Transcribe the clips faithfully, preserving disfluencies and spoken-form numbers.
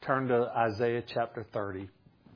turn to Isaiah chapter thirty.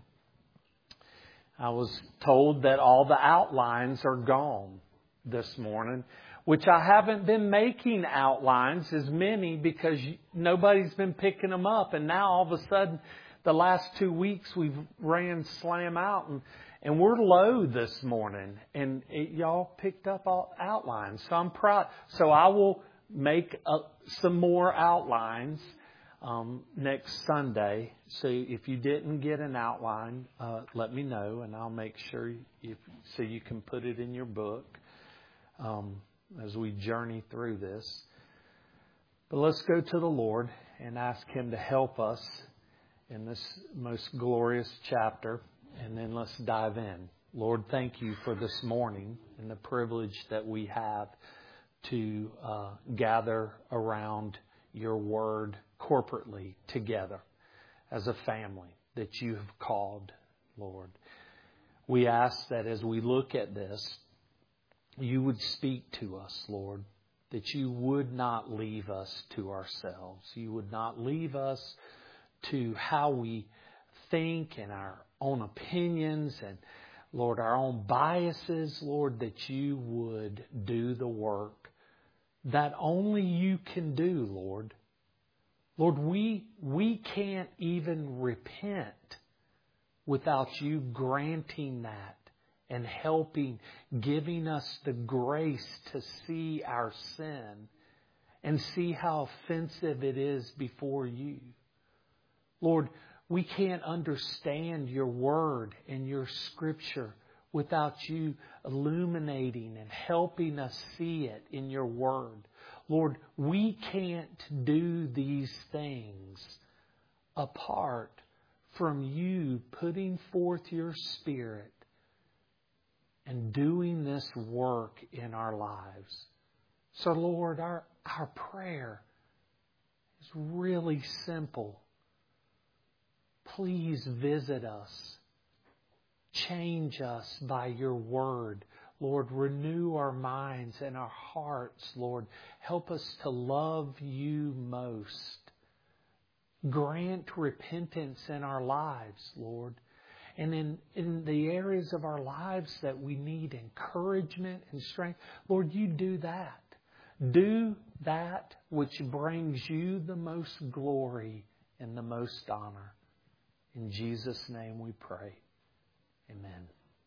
I was told that all the outlines are gone this morning, which I haven't been making outlines as many because nobody's been picking them up. And now all of a sudden, the last two weeks we've ran slam out and, and we're low this morning. And it, y'all picked up all outlines. So I'm proud. So I will make uh, some more outlines um, next Sunday. So if you didn't get an outline, uh, let me know and I'll make sure if, so you can put it in your book. Um, as we journey through this. But let's go to the Lord and ask Him to help us in this most glorious chapter. And then let's dive in. Lord, thank you for this morning and the privilege that we have to uh, gather around your word corporately together as a family that you have called, Lord. We ask that as we look at this, you would speak to us, Lord, that you would not leave us to ourselves. You would not leave us to how we think and our own opinions and, Lord, our own biases, Lord, that you would do the work that only you can do, Lord. Lord, we, we can't even repent without you granting that. And helping, giving us the grace to see our sin and see how offensive it is before you. Lord, we can't understand your word and your scripture without you illuminating and helping us see it in your word. Lord, we can't do these things apart from you putting forth your Spirit and doing this work in our lives. So, Lord, our, our prayer is really simple. Please visit us. Change us by your word. Lord, renew our minds and our hearts, Lord. Help us to love you most. Grant repentance in our lives, Lord. And in, in the areas of our lives that we need encouragement and strength, Lord, you do that. Do that which brings you the most glory and the most honor. In Jesus' name we pray. Amen.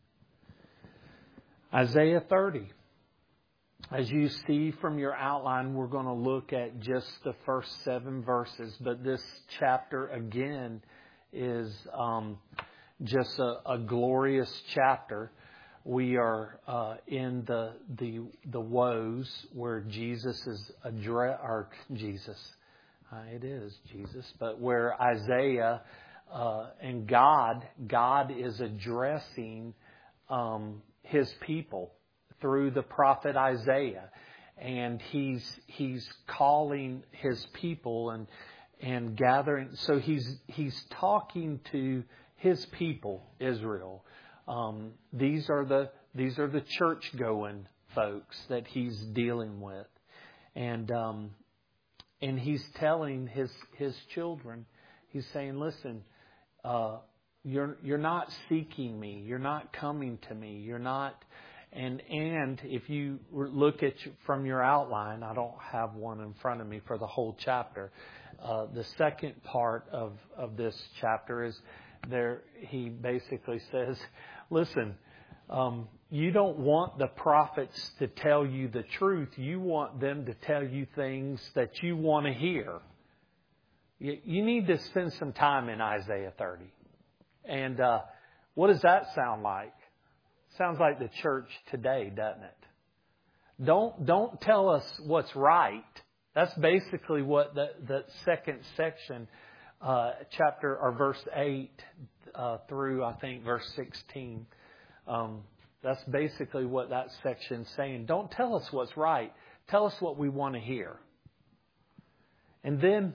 Isaiah thirty. As you see from your outline, we're going to look at just the first seven verses. But this chapter again is Um, Just a, a glorious chapter. We are uh, in the the the woes where Jesus is address or Jesus, uh, it is Jesus, but where Isaiah uh, and God God is addressing um, His people through the prophet Isaiah, and he's he's calling His people and and gathering. So he's he's talking to His people, Israel. Um, these are the these are the church-going folks that He's dealing with, and um, and He's telling His His children. He's saying, "Listen, uh, you're you're not seeking Me. You're not coming to Me. You're not." And and if you look at from your outline, I don't have one in front of me for the whole chapter. Uh, the second part of of this chapter is. There, he basically says, listen, um, you don't want the prophets to tell you the truth. You want them to tell you things that you want to hear. You, you need to spend some time in Isaiah thirty. And uh, what does that sound like? Sounds like the church today, doesn't it? Don't, don't tell us what's right. That's basically what the, the second section Uh, chapter or verse eight uh, through I think verse sixteen. Um, that's basically what that section's saying. Don't tell us what's right. Tell us what we want to hear. And then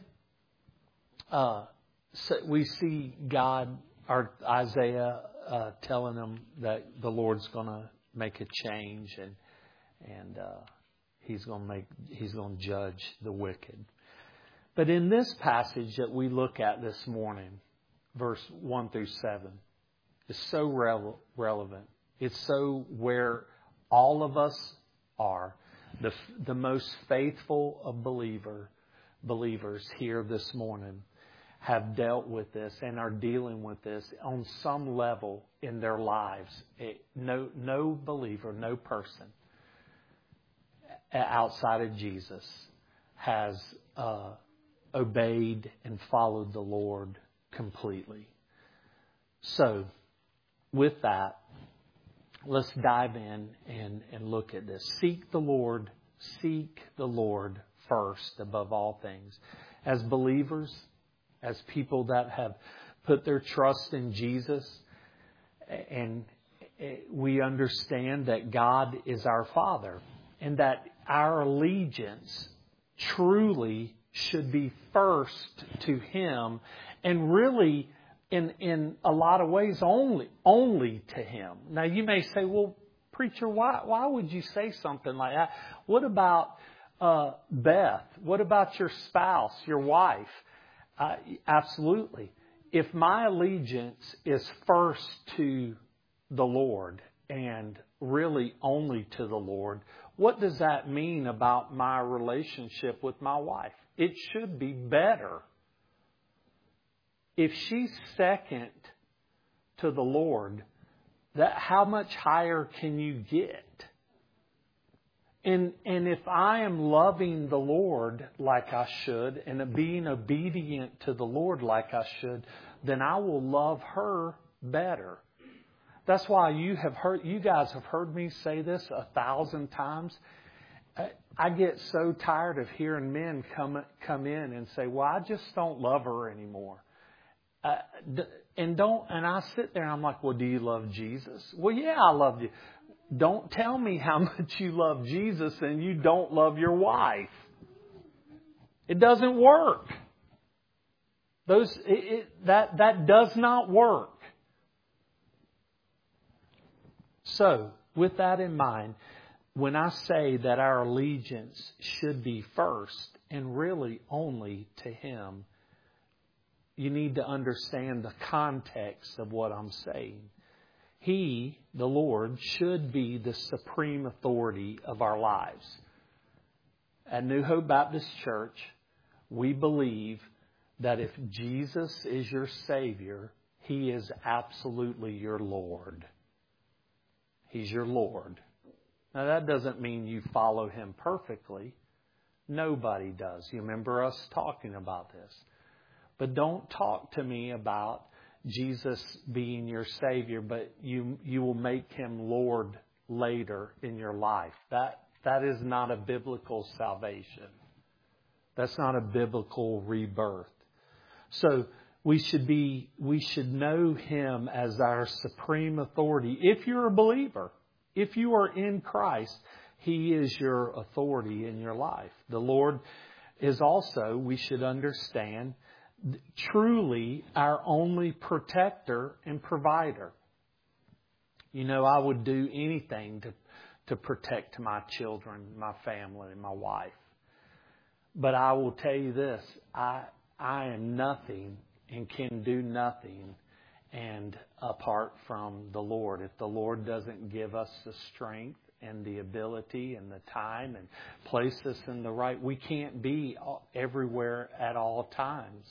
uh, so we see God or Isaiah uh, telling them that the Lord's going to make a change and and uh, He's going to make He's going to judge the wicked. But in this passage that we look at this morning, verse one through seven, is so rele- relevant. It's so where all of us are. The, the most faithful of believer, believers here this morning have dealt with this and are dealing with this on some level in their lives. It, no, no believer, no person outside of Jesus has uh, obeyed and followed the Lord completely. So, with that, let's dive in and, and look at this. Seek the Lord, seek the Lord first above all things. As believers, as people that have put their trust in Jesus, and we understand that God is our Father, and that our allegiance truly should be first to Him, and really in in a lot of ways only only to Him. Now you may say, well, preacher, why why would you say something like that? What about uh, Beth? What about your spouse, your wife? Uh, absolutely. If my allegiance is first to the Lord and really only to the Lord, what does that mean about my relationship with my wife? It should be better. If she's second to the Lord, that how much higher can you get? And and if I am loving the Lord like I should and being obedient to the Lord like I should, then I will love her better. That's why you have heard, you guys have heard me say this a thousand times. I get so tired of hearing men come come in and say, "Well, I just don't love her anymore." Uh, and don't and I sit there and I'm like, "Well, do you love Jesus?" "Well, yeah, I love you." Don't tell me how much you love Jesus and you don't love your wife. It doesn't work. Those it, it, that that does not work. So, with that in mind, when I say that our allegiance should be first and really only to Him, you need to understand the context of what I'm saying. He, the Lord, should be the supreme authority of our lives. At New Hope Baptist Church, we believe that if Jesus is your Savior, He is absolutely your Lord. He's your Lord. Now, that doesn't mean you follow Him perfectly. Nobody does. You remember us talking about this. But don't talk to me about Jesus being your Savior, but you you will make Him Lord later in your life. That that is not a biblical salvation. That's not a biblical rebirth. So we should be we should know Him as our supreme authority. If you're a believer, if you are in Christ, He is your authority in your life. The Lord is also, we should understand, truly our only protector and provider. You know, I would do anything to to protect my children, my family, and my wife. But I will tell you this, I I am nothing and can do nothing and apart from the Lord. If the Lord doesn't give us the strength and the ability and the time and place us in the right, we can't be everywhere at all times.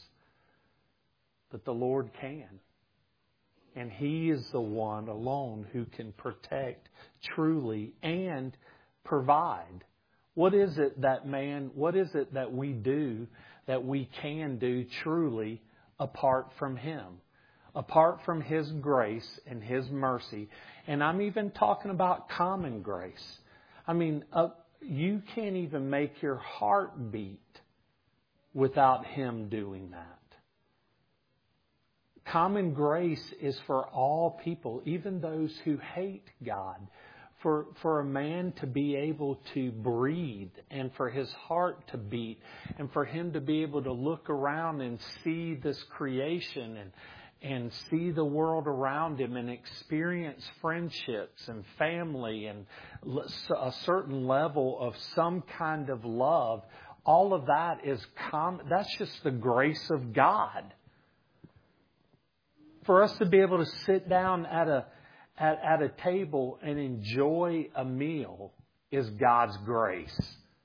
But the Lord can. And He is the one alone who can protect truly and provide. What is it that man, what is it that we do that we can do truly apart from Him? Apart from His grace and His mercy. And I'm even talking about common grace. I mean, uh, you can't even make your heart beat without Him doing that. Common grace is for all people, even those who hate God. For, for a man to be able to breathe and for his heart to beat and for him to be able to look around and see this creation and, and see the world around him and experience friendships and family and a certain level of some kind of love, all of that is common. That's just the grace of God. For us to be able to sit down at a at, at a table and enjoy a meal is God's grace.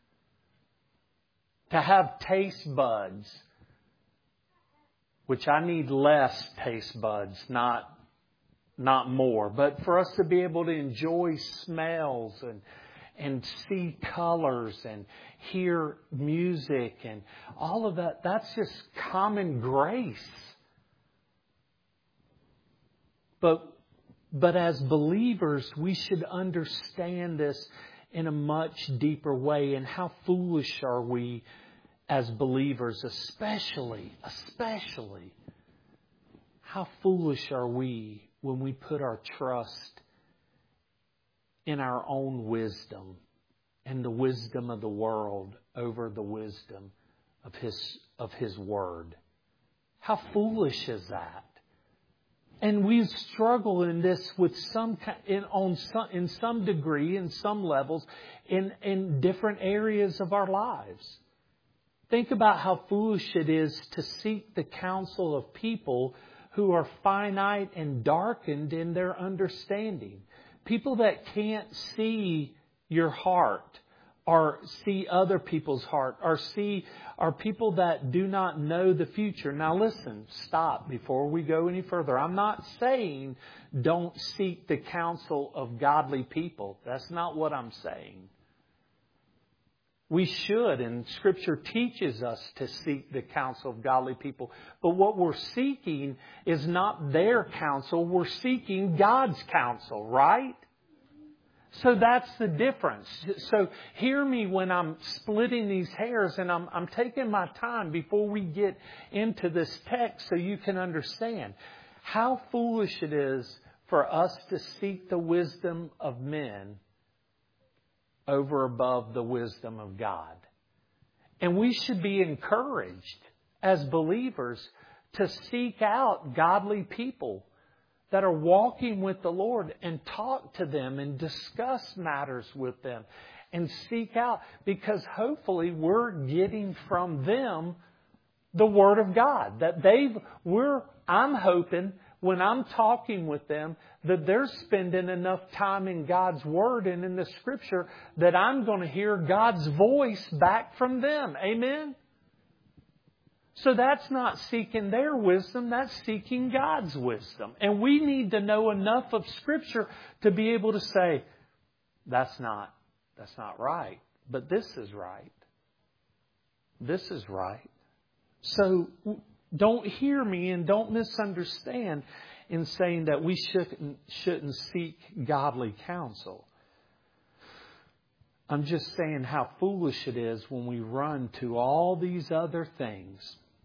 To have taste buds, which I need less taste buds, not not more, but for us to be able to enjoy smells and and see colors and hear music and all of that, that's just common grace. But but as believers, we should understand this in a much deeper way. And how foolish are we as believers, especially, especially, how foolish are we when we put our trust in our own wisdom and the wisdom of the world over the wisdom of His of His Word. How foolish is that? And we struggle in this with some in on some in some degree, in some levels, in in different areas of our lives. Think about how foolish it is to seek the counsel of people who are finite and darkened in their understanding. People that can't see your heart or see other people's heart or see are people that do not know the future. Now listen, stop before we go any further. I'm not saying don't seek the counsel of godly people. That's not what I'm saying. We should, and Scripture teaches us to seek the counsel of godly people. But what we're seeking is not their counsel. We're seeking God's counsel, right? So that's the difference. So hear me when I'm splitting these hairs, and I'm, I'm taking my time before we get into this text so you can understand how foolish it is for us to seek the wisdom of men over above the wisdom of God. And we should be encouraged as believers to seek out godly people that are walking with the Lord and talk to them and discuss matters with them and seek out, because hopefully we're getting from them the Word of God. That they've, we're, I'm hoping when I'm talking with them that they're spending enough time in God's Word and in the Scripture that I'm going to hear God's voice back from them. Amen? So that's not seeking their wisdom, that's seeking God's wisdom. And we need to know enough of Scripture to be able to say, that's not, that's not right, but this is right. This is right. So don't hear me and don't misunderstand in saying that we shouldn't, shouldn't seek godly counsel. I'm just saying how foolish it is when we run to all these other things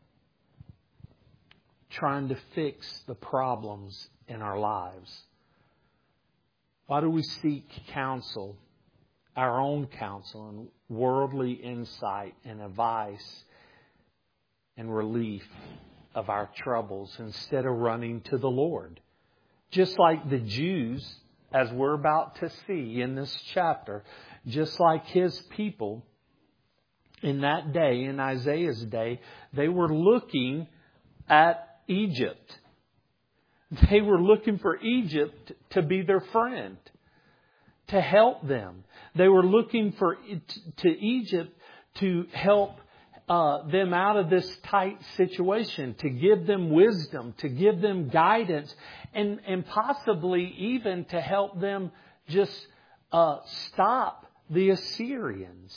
trying to fix the problems in our lives. Why do we seek counsel, our own counsel, and worldly insight and advice and relief of our troubles instead of running to the Lord? Just like the Jews, as we're about to see in this chapter, just like His people in that day, in Isaiah's day, they were looking at Egypt. They were looking for Egypt to be their friend, to help them. They were looking for to Egypt to help uh, them out of this tight situation, to give them wisdom, to give them guidance, and, and possibly even to help them just uh, stop the Assyrians.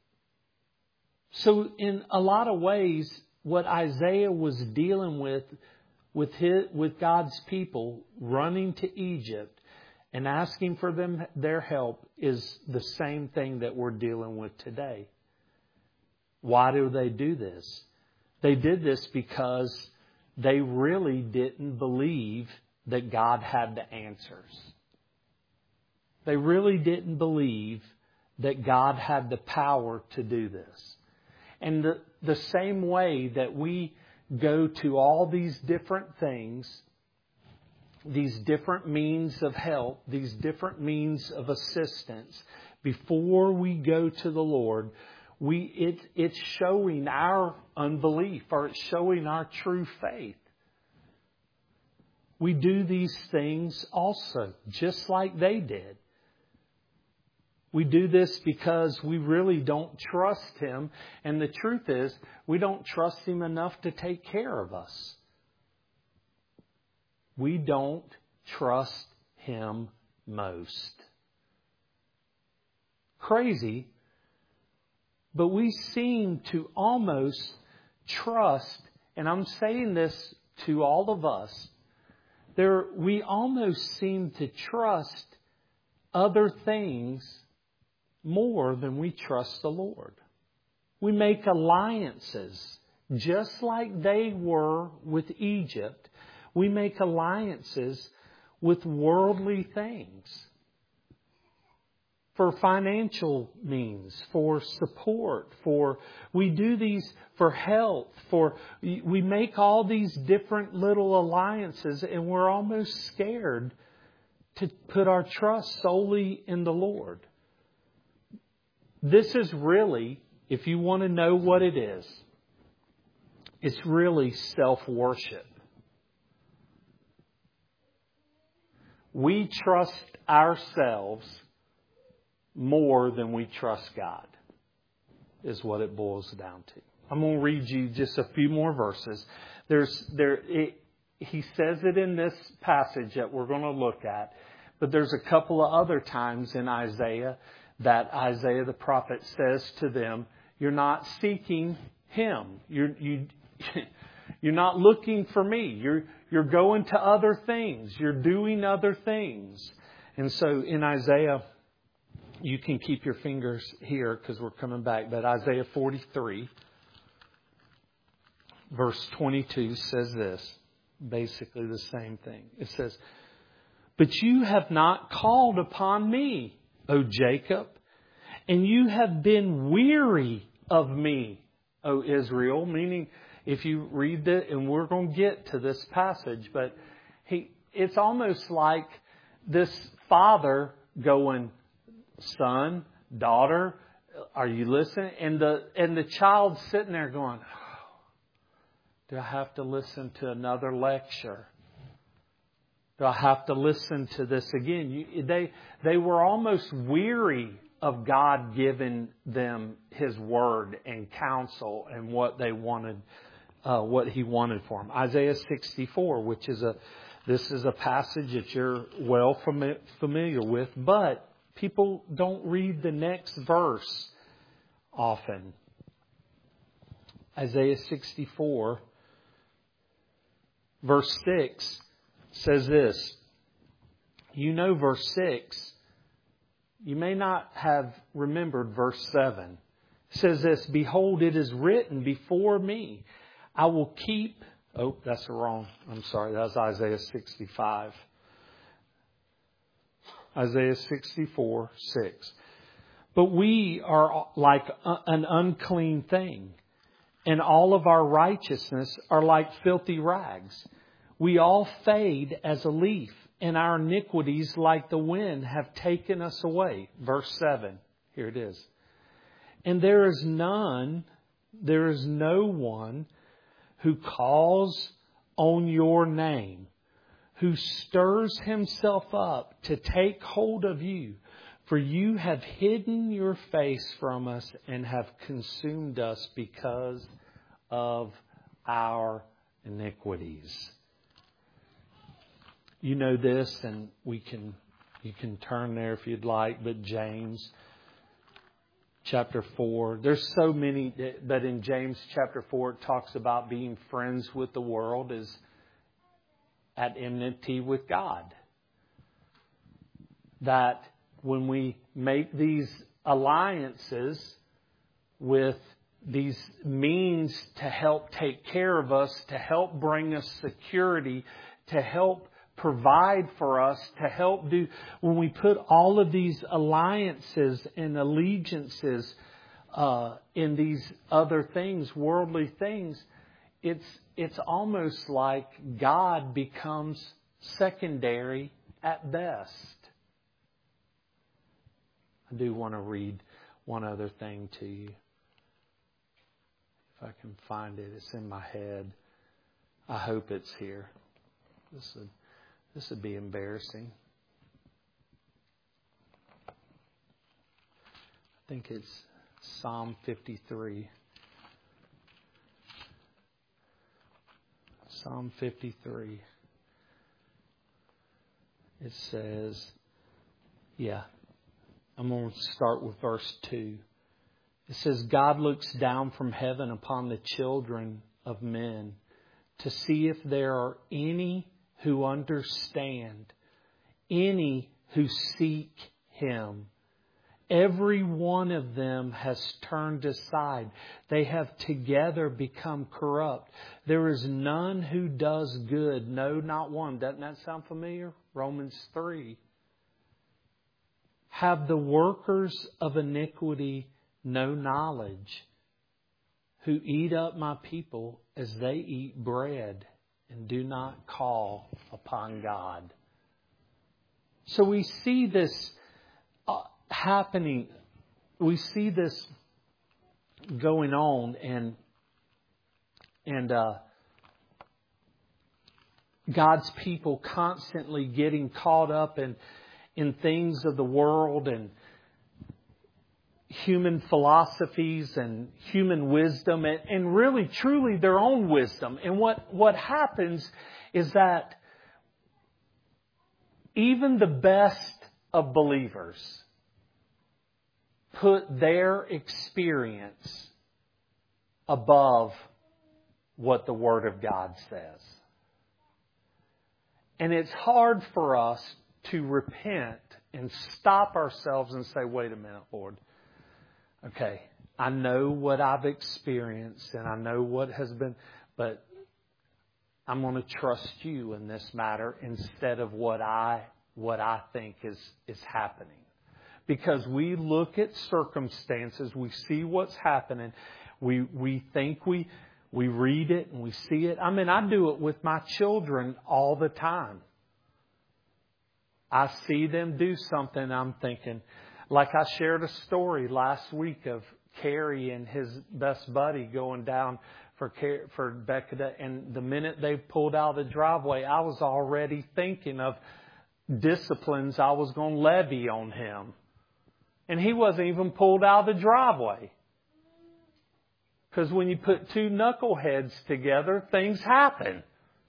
So in a lot of ways, what Isaiah was dealing with, with his, with God's people running to Egypt and asking for them their help, is the same thing that we're dealing with today. Why do they do this? They did this because they really didn't believe that God had the answers. They really didn't believe that God had the power to do this. And the, the same way that we go to all these different things, these different means of help, these different means of assistance, before we go to the Lord, we it, it's showing our unbelief, or it's showing our true faith. We do these things also, just like they did. We do this because we really don't trust Him. And the truth is, we don't trust Him enough to take care of us. We don't trust Him most. Crazy, but we seem to almost trust, and I'm saying this to all of us, there we almost seem to trust other things more than we trust the Lord. We make alliances, just like they were with Egypt. We make alliances with worldly things. For financial means, for support, for, we do these for health, for, we make all these different little alliances, and we're almost scared to put our trust solely in the Lord. This is really, if you want to know what it is, it's really self-worship. We trust ourselves more than we trust God, is what it boils down to. I'm going to read you just a few more verses. There's there it, he says it in this passage that we're going to look at, but there's a couple of other times in Isaiah that Isaiah the prophet says to them, "You're not seeking Him. You're you." You're not looking for me. You're you're going to other things. You're doing other things. And so in Isaiah, you can keep your fingers here because we're coming back. But Isaiah forty-three, verse twenty-two says this. Basically the same thing. It says, "But you have not called upon me, O Jacob, and you have been weary of me, O Israel." Meaning, if you read it, and we're going to get to this passage, but he, it's almost like this father going, "Son, daughter, are you listening?" And the and the child sitting there going, "Oh, do I have to listen to another lecture? Do I have to listen to this again?" You, they they were almost weary of God giving them His word and counsel and what they wanted. Uh, what He wanted for him. Isaiah sixty-four, which is a, this is a passage that you're well fami- familiar with, but people don't read the next verse often. Isaiah sixty-four, verse six says this. You know verse six. You may not have remembered verse seven. It says this, "Behold, it is written before me, I will keep..." Oh, that's wrong. I'm sorry. That's Isaiah sixty-five. Isaiah sixty-four, six. "But we are like an unclean thing, and all of our righteousness are like filthy rags. We all fade as a leaf, and our iniquities like the wind have taken us away." Verse seven. Here it is. "And there is none, there is no one who calls on your name, who stirs himself up to take hold of you. For you have hidden your face from us and have consumed us because of our iniquities." You know this, and we can you can turn there if you'd like, but James chapter four. There's so many, but in James chapter four, it talks about being friends with the world is at enmity with God. That when we make these alliances with these means to help take care of us, to help bring us security, to help provide for us, to help do, when we put all of these alliances and allegiances uh, in these other things, worldly things, it's it's almost like God becomes secondary at best. I do want to read one other thing to you. If I can find it, it's in my head. I hope it's here. This would, this would be embarrassing. I think it's Psalm fifty-three. Psalm fifty-three. It says, yeah, I'm going to start with verse two. It says, God looks down from heaven upon the children of men to see if there are any who understand, any who seek Him. Every one of them has turned aside. They have together become corrupt. There is none who does good. No, not one. Doesn't that sound familiar? Romans three. Have the workers of iniquity no knowledge, who eat up my people as they eat bread and do not call upon God. So we see this uh, happening. We see this going on, and and uh, God's people constantly getting caught up in in things of the world and human philosophies and human wisdom, and, and really truly their own wisdom. And what, what happens is that even the best of believers put their experience above what the Word of God says. And it's hard for us to repent and stop ourselves and say, wait a minute, Lord. Okay, I know what I've experienced and I know what has been, but I'm going to trust You in this matter instead of what I what I think is, is happening. Because we look at circumstances, we see what's happening, we we think we we read it and we see it. I mean, I do it with my children all the time. I see them do something, I'm thinking, like I shared a story last week of Kerry and his best buddy going down for for Becca, and the minute they pulled out of the driveway, I was already thinking of disciplines I was going to levy on him. And he wasn't even pulled out of the driveway. Because when you put two knuckleheads together, things happen.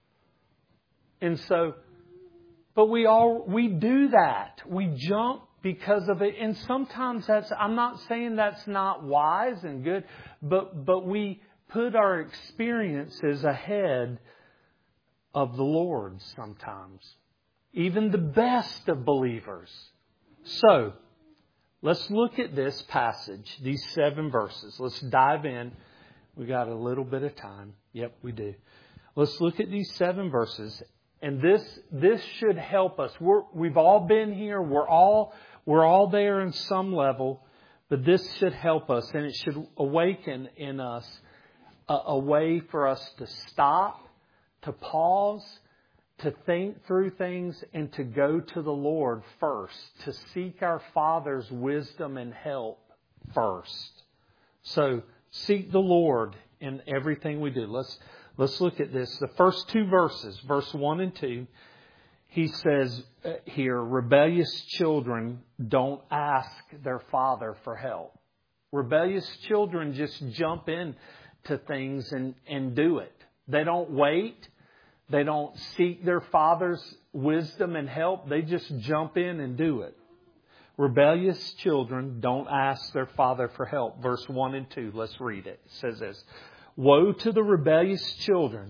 And so, but we all, we do that. We jump because of it. And sometimes that's, I'm not saying that's not wise and good, but, but we put our experiences ahead of the Lord sometimes. Even the best of believers. So, let's look at this passage, these seven verses. Let's dive in. We got a little bit of time. Yep, we do. Let's look at these seven verses. And this this should help us. We're, we've all been here. We're all we're all there in some level. But this should help us, and it should awaken in us a, a way for us to stop, to pause, to think through things, and to go to the Lord first, to seek our Father's wisdom and help first. So seek the Lord in everything we do. Let's let's look at this. The first two verses, verse one and two, he says here, rebellious children don't ask their father for help. Rebellious children just jump in to things and, and do it. They don't wait. They don't seek their father's wisdom and help. They just jump in and do it. Rebellious children don't ask their father for help. Verse one and two, let's read it. It says this. Woe to the rebellious children,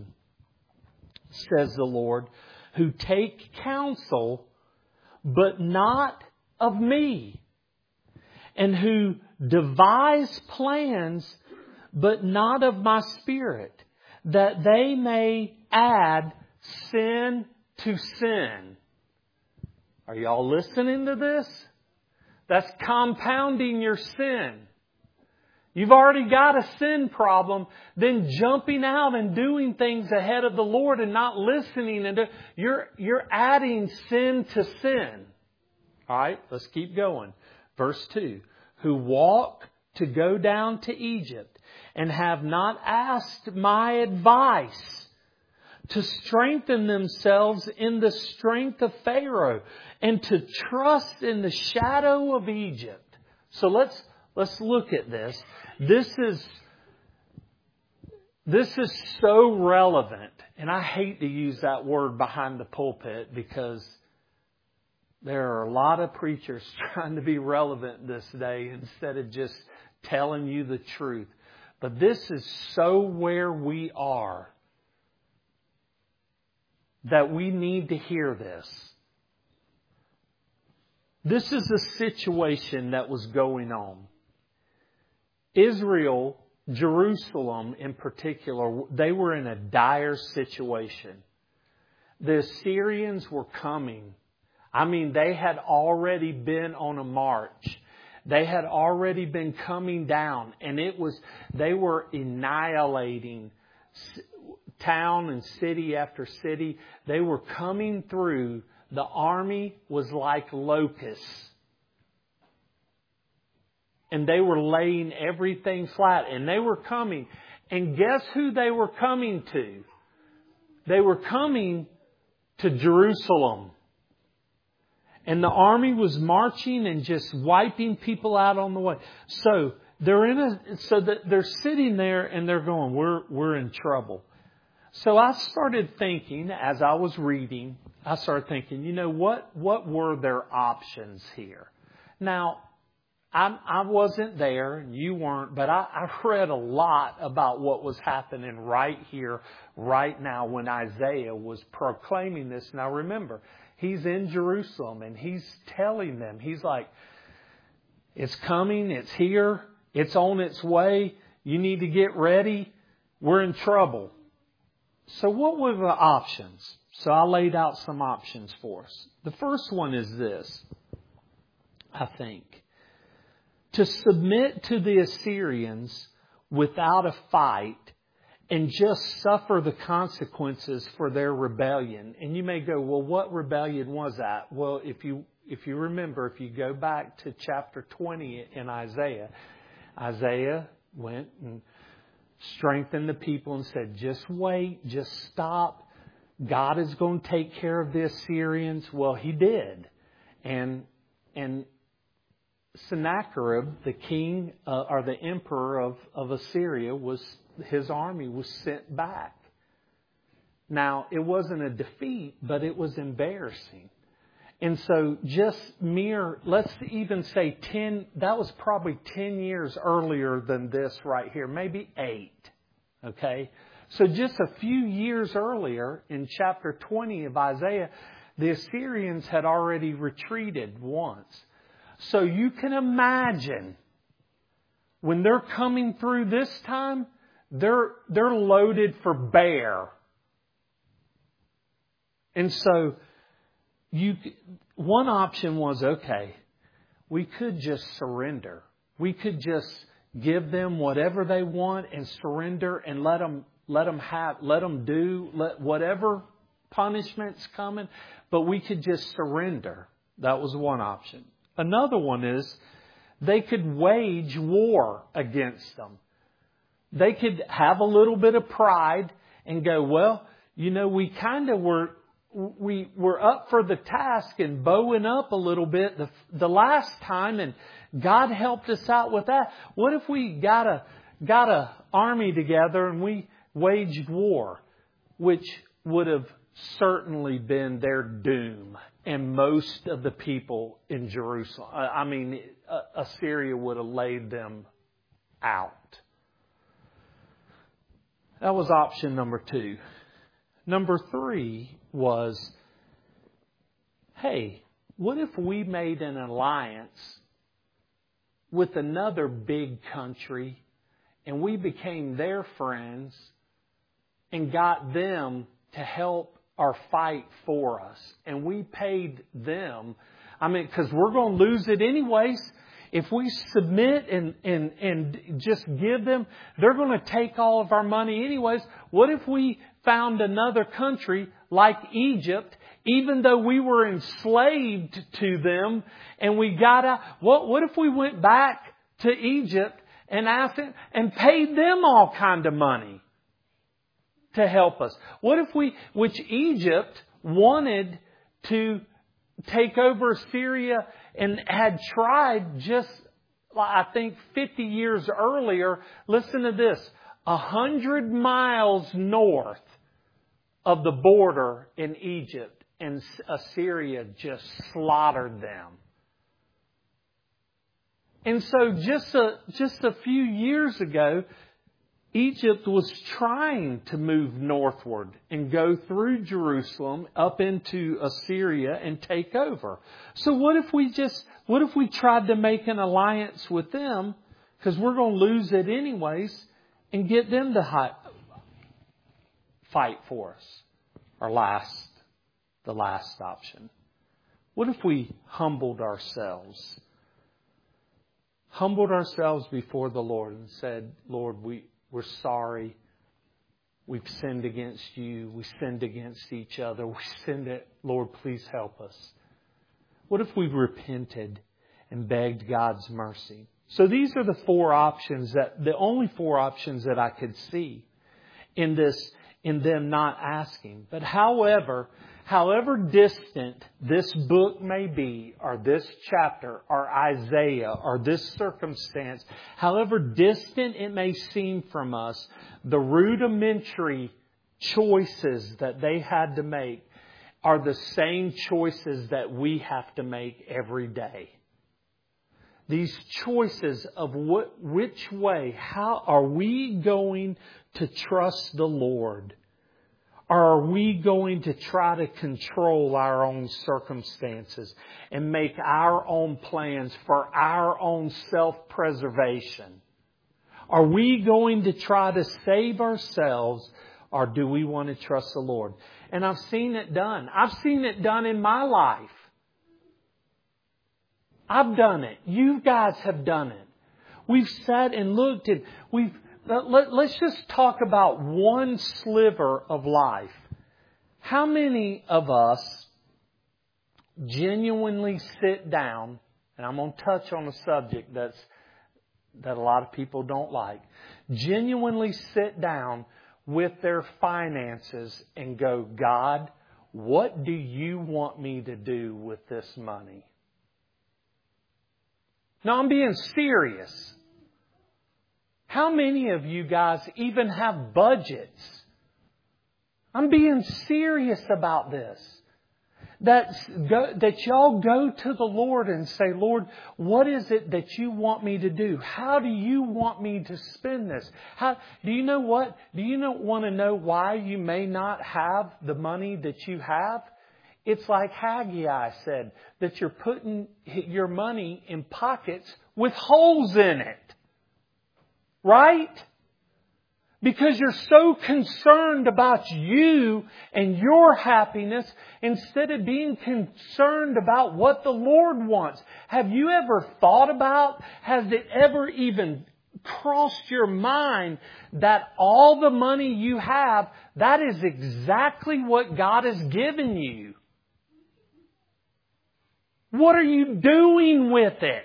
says the Lord, who take counsel, but not of me, and who devise plans, but not of my Spirit, that they may add sin to sin. Are y'all listening to this? That's compounding your sin. You've already got a sin problem, then jumping out and doing things ahead of the Lord and not listening, and you're you're adding sin to sin. All right, let's keep going. Verse two. Who walk to go down to Egypt, and have not asked my advice to strengthen themselves in the strength of Pharaoh and to trust in the shadow of Egypt. So let's let's look at this. This is this is so relevant, and I hate to use that word behind the pulpit because there are a lot of preachers trying to be relevant this day instead of just telling you the truth. But this is so where we are that we need to hear this. This is a situation that was going on. Israel, Jerusalem in particular, they were in a dire situation. The Assyrians were coming. I mean, they had already been on a march. They had already been coming down, and it was, they were annihilating town and city after city. They were coming through. The army was like locusts. And they were laying everything flat. And they were coming. And guess who they were coming to? They were coming to Jerusalem. And the army was marching and just wiping people out on the way. So they're in a, so that they're sitting there and they're going, we're, we're in trouble. So I started thinking, as I was reading, I started thinking, you know, what, what were their options here? Now, I, I wasn't there, and you weren't, but I, I read a lot about what was happening right here, right now, when Isaiah was proclaiming this. Now remember, he's in Jerusalem, and he's telling them, he's like, it's coming, it's here, it's on its way, you need to get ready, we're in trouble. So what were the options? So I laid out some options for us. The first one is this, I think. To submit to the Assyrians without a fight and just suffer the consequences for their rebellion. And you may go, well, what rebellion was that? Well, if you if you remember, if you go back to chapter twenty in Isaiah, Isaiah went and strengthened the people and said, just wait, just stop. God is going to take care of the Assyrians. Well, he did. And and Sennacherib, the king uh, or the emperor of, of Assyria, was his army was sent back. Now, it wasn't a defeat, but it was embarrassing. And so just mere, let's even say ten, that was probably ten years earlier than this right here, maybe eight. Okay? So just a few years earlier in chapter twenty of Isaiah, the Assyrians had already retreated once. So you can imagine when they're coming through this time, they're, they're loaded for bear. And so you, one option was, okay, we could just surrender. We could just give them whatever they want and surrender and let them, let them have, let them do let whatever punishment's coming, but we could just surrender. That was one option. Another one is they could wage war against them. They could have a little bit of pride and go, well, you know, we kind of were, we were up for the task and bowing up a little bit the, the last time, and God helped us out with that. What if we got a, got a army together and we waged war, which would have certainly been their doom. And most of the people in Jerusalem, I mean, Assyria would have laid them out. That was option number two. Number three was, hey, what if we made an alliance with another big country and we became their friends and got them to help or fight for us, and we paid them. I mean, because we're going to lose it anyways. If we submit and, and, and just give them, they're going to take all of our money anyways. What if we found another country like Egypt, even though we were enslaved to them, and we got out? What, what if we went back to Egypt and asked them, and paid them all kind of money to help us? What if we, which Egypt wanted to take over Syria and had tried just, I think, fifty years earlier. Listen to this. A hundred miles north of the border in Egypt, and Assyria just slaughtered them. And so just a, just a few years ago, Egypt was trying to move northward and go through Jerusalem up into Assyria and take over. So what if we just, what if we tried to make an alliance with them, because we're going to lose it anyways, and get them to hi- fight for us? Our last, the last option. What if we humbled ourselves? Humbled ourselves before the Lord and said, Lord, we, we're sorry. We've sinned against you. We sinned against each other. We sinned it. Lord, please help us. What if we repented and begged God's mercy? So these are the four options that, the only four options that I could see in this, in them not asking. But however, however distant this book may be, or this chapter, or Isaiah, or this circumstance, however distant it may seem from us, the rudimentary choices that they had to make are the same choices that we have to make every day. These choices of what, which way, how are we going to trust the Lord? Or are we going to try to control our own circumstances and make our own plans for our own self-preservation? Are we going to try to save ourselves, or do we want to trust the Lord? And I've seen it done. I've seen it done in my life. I've done it. You guys have done it. We've sat and looked and we've Let, let's just talk about one sliver of life. How many of us genuinely sit down, and I'm going to touch on a subject that's that a lot of people don't like, genuinely sit down with their finances and go, God, what do you want me to do with this money? Now, I'm being serious. How many of you guys even have budgets? I'm being serious about this. That, go, that y'all go to the Lord and say, Lord, what is it that you want me to do? How do you want me to spend this? How, do you know what? Do you know, want to know why you may not have the money that you have? It's like Haggai said, that you're putting your money in pockets with holes in it. Right? Because you're so concerned about you and your happiness instead of being concerned about what the Lord wants. Have you ever thought about, has it ever even crossed your mind that all the money you have, that is exactly what God has given you? What are you doing with it?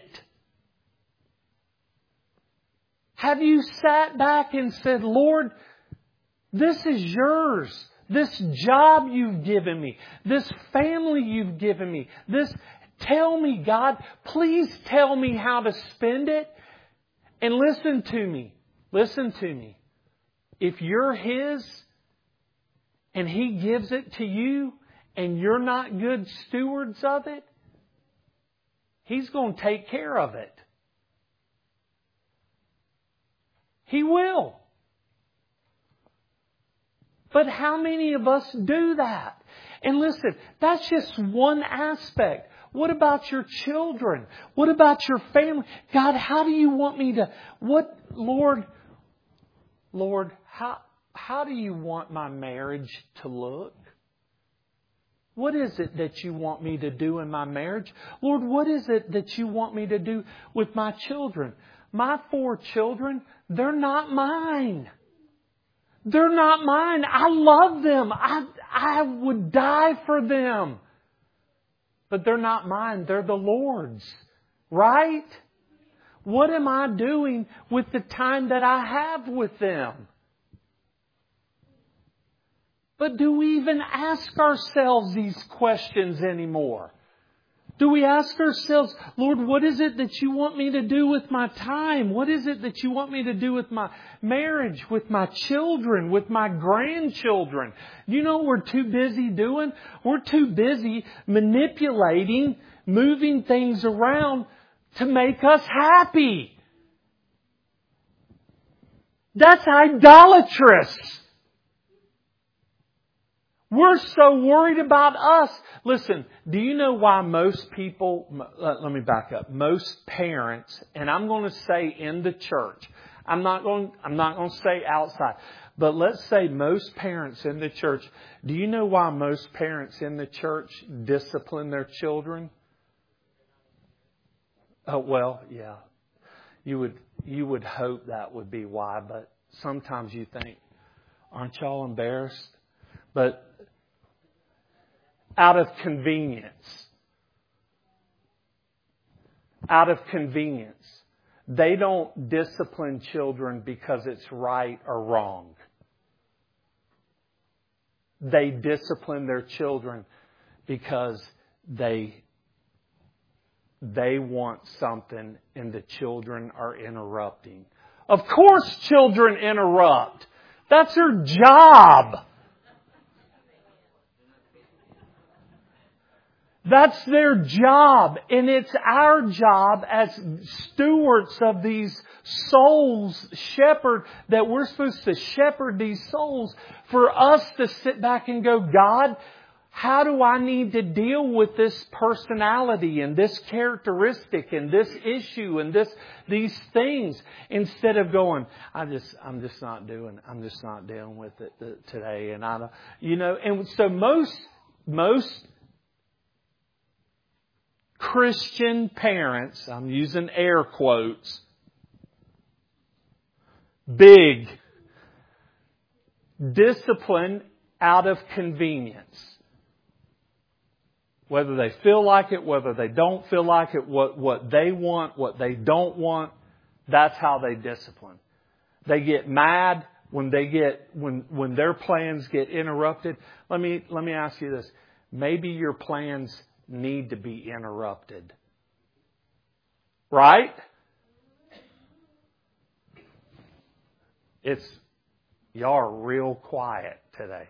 Have you sat back and said, Lord, this is yours. This job you've given me. This family you've given me. This, tell me, God, please tell me how to spend it. And listen to me. Listen to me. If you're His and He gives it to you and you're not good stewards of it, He's going to take care of it. He will. But how many of us do that? And listen, that's just one aspect. What about your children? What about your family? God, how do you want me to, what, Lord, Lord, how, how do you want my marriage to look? What is it that you want me to do in my marriage? Lord, what is it that you want me to do with my children? My four children, they're not mine. They're not mine. I love them. I, I would die for them. But they're not mine. They're the Lord's. Right? What am I doing with the time that I have with them? But do we even ask ourselves these questions anymore? Do we ask ourselves, Lord, what is it that you want me to do with my time? What is it that you want me to do with my marriage, with my children, with my grandchildren? You know what we're too busy doing? We're too busy manipulating, moving things around to make us happy. That's idolatrous. We're so worried about us. Listen, do you know why most people, let me back up, most parents, and I'm going to say in the church, I'm not going, I'm not going to say outside, but let's say most parents in the church, do you know why most parents in the church discipline their children? Oh, well, yeah. You would, you would hope that would be why, but sometimes you think, aren't y'all embarrassed? But out of convenience, out of convenience, they don't discipline children because it's right or wrong. They discipline their children because they they want something and the children are interrupting. Of course children interrupt. That's their job. That's their job. And it's our job as stewards of these souls, shepherd, that we're supposed to shepherd these souls, for us to sit back and go, God, how do I need to deal with this personality and this characteristic and this issue and this these things, instead of going, I just I'm just not doing I'm just not dealing with it today, and I don't, you know. And so most most Christian parents, I'm using air quotes, big discipline out of convenience. Whether they feel like it, whether they don't feel like it, what, what they want, what they don't want, that's how they discipline. They get mad when they get when when their plans get interrupted. Let me let me ask you this. Maybe your plans need to be interrupted. Right? It's y'all are real quiet today.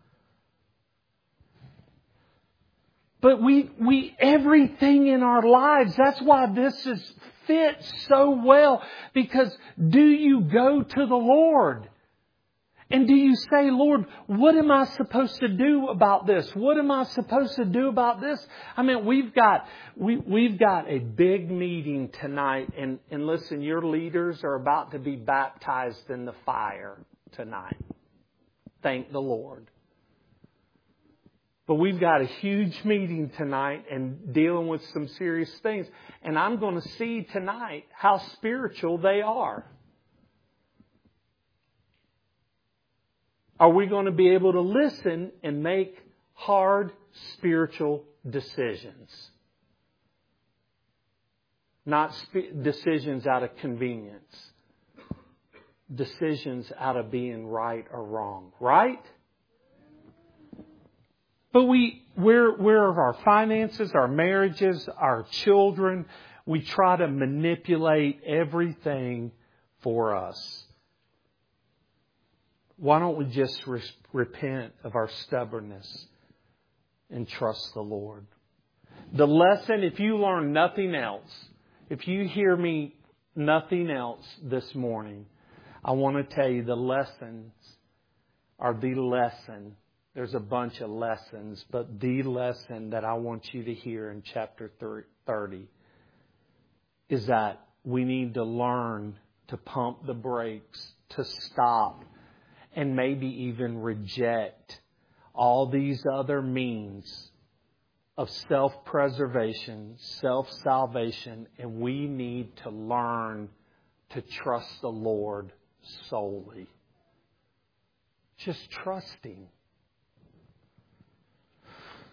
But we, we, everything in our lives, that's why this is fits so well. Because do you go to the Lord? And do you say, Lord, what am I supposed to do about this? What am I supposed to do about this? I mean, we've got, we, we've got a big meeting tonight. And, and listen, your leaders are about to be baptized in the fire tonight. Thank the Lord. But we've got a huge meeting tonight and dealing with some serious things. And I'm going to see tonight how spiritual they are. Are we going to be able to listen and make hard spiritual decisions? Not sp- decisions out of convenience. Decisions out of being right or wrong. Right? But we, we're, we're our finances, our marriages, our children. We try to manipulate everything for us. Why don't we just re- repent of our stubbornness and trust the Lord? The lesson, if you learn nothing else, if you hear me nothing else this morning, I want to tell you the lessons are the lesson. There's a bunch of lessons, but the lesson that I want you to hear in chapter thirty is that we need to learn to pump the brakes, to stop, and maybe even reject all these other means of self-preservation, self-salvation, and we need to learn to trust the Lord solely. Just trusting.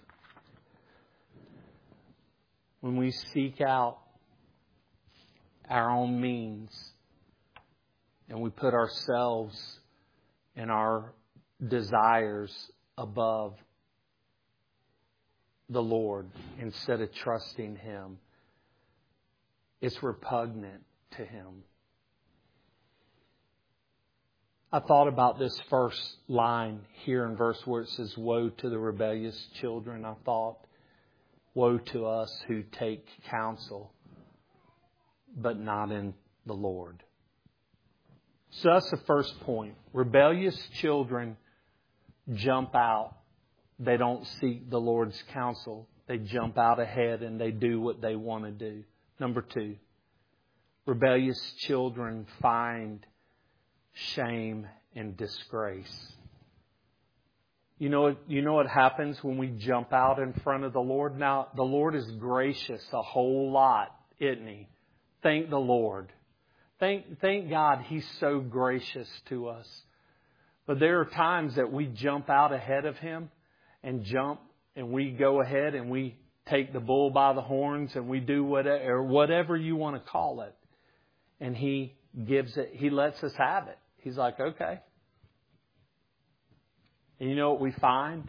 When we seek out our own means, and we put ourselves and our desires above the Lord instead of trusting Him, it's repugnant to Him. I thought about this first line here in verse where it says, woe to the rebellious children. I thought, woe to us who take counsel, but not in the Lord. So that's the first point. Rebellious children jump out. They don't seek the Lord's counsel. They jump out ahead and they do what they want to do. Number two, rebellious children find shame and disgrace. You know, you know what happens when we jump out in front of the Lord? Now, the Lord is gracious a whole lot, isn't He? Thank the Lord. Thank, thank God He's so gracious to us. But there are times that we jump out ahead of Him and jump and we go ahead and we take the bull by the horns and we do whatever, or whatever you want to call it. And He gives it, He lets us have it. He's like, okay. And you know what we find?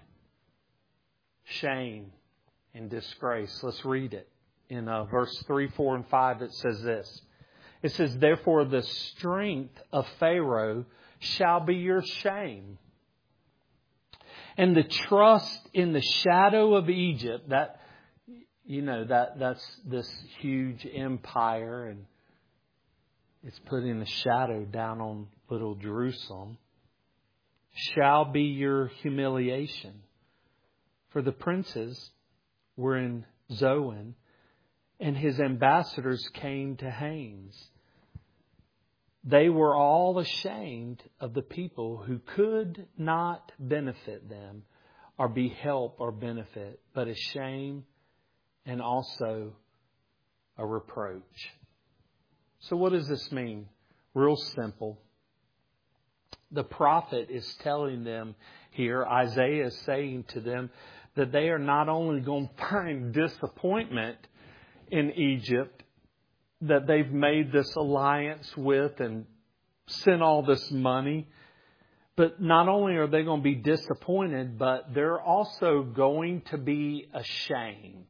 Shame and disgrace. Let's read it. In uh, verse three, four, and five, it says this. It says, therefore the strength of Pharaoh shall be your shame. And the trust in the shadow of Egypt, that, you know, that that's this huge empire, and it's putting a shadow down on little Jerusalem, shall be your humiliation. For the princes were in Zoan, and his ambassadors came to Hanes. They were all ashamed of the people who could not benefit them or be help or benefit, but a shame and also a reproach. So what does this mean? Real simple. The prophet is telling them here, Isaiah is saying to them, that they are not only going to find disappointment in Egypt, that they've made this alliance with and sent all this money, but not only are they going to be disappointed, but they're also going to be ashamed.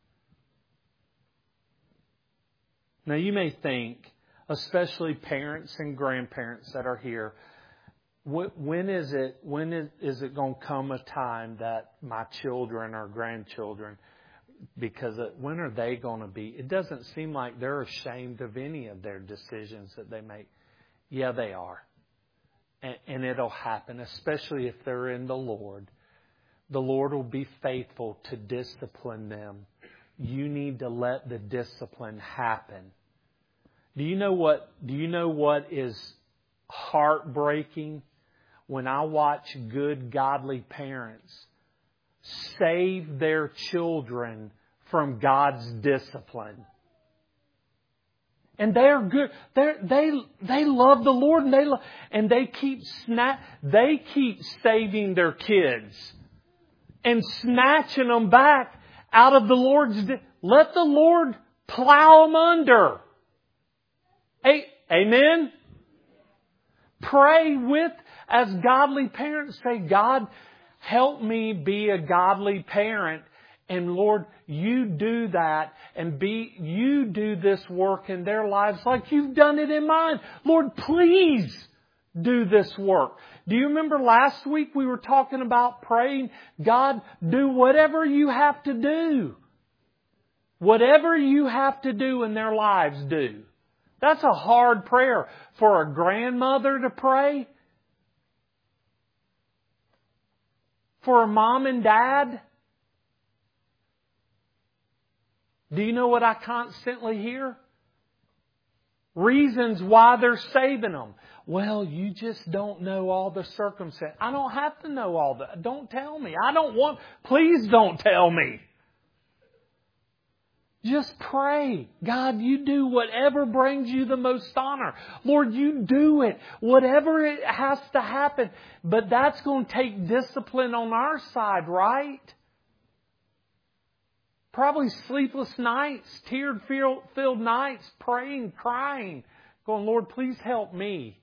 Now you may think, especially parents and grandparents that are here, when is it, when is, is it going to come a time that my children or grandchildren, because when are they going to be? It doesn't seem like they're ashamed of any of their decisions that they make. Yeah, they are. And, and it'll happen, especially if they're in the Lord. The Lord will be faithful to discipline them. You need to let the discipline happen. Do you know what, do you know what is heartbreaking? When I watch good, godly parents save their children from God's discipline. And they're good. They're, they they love the Lord, and they lo- and they keep snatch. They keep saving their kids and snatching them back out of the Lord's. Di- Let the Lord plow them under. Hey, amen. Pray with as godly parents. Say, God, help me be a godly parent. And Lord, you do that and be, you do this work in their lives like you've done it in mine. Lord, please do this work. Do you remember last week we were talking about praying, God, do whatever you have to do. Whatever you have to do in their lives, do. That's a hard prayer for a grandmother to pray. For a mom and dad. Do you know what I constantly hear? Reasons why they're saving them. Well, you just don't know all the circumstances. I don't have to know all that. Don't tell me. I don't want, please don't tell me. Just pray. God, you do whatever brings you the most honor. Lord, you do it. Whatever it has to happen. But that's going to take discipline on our side, right? Probably sleepless nights, tear-filled nights, praying, crying, going, Lord, please help me.